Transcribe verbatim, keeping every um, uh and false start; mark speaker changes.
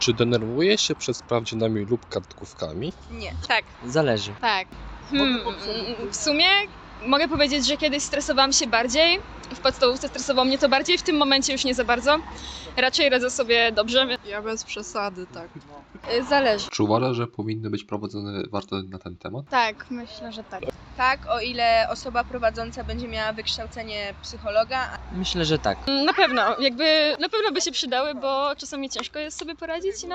Speaker 1: Czy denerwuje się przed sprawdzianami lub kartkówkami?
Speaker 2: Nie.
Speaker 3: Tak,
Speaker 4: Zależy.
Speaker 3: tak. Hmm, w sumie mogę powiedzieć, że kiedyś stresowałam się bardziej. W podstawówce stresowało mnie to bardziej, w tym momencie już nie za bardzo. Raczej radzę sobie dobrze.
Speaker 2: Ja bez przesady, tak.
Speaker 3: Zależy.
Speaker 5: Czy uważasz, że powinny być prowadzone warsztaty na ten temat?
Speaker 3: Tak, myślę, że tak.
Speaker 2: Tak, o ile osoba prowadząca będzie miała wykształcenie psychologa.
Speaker 4: Myślę, że tak.
Speaker 3: Na pewno, jakby na pewno by się przydały, bo czasami ciężko jest sobie poradzić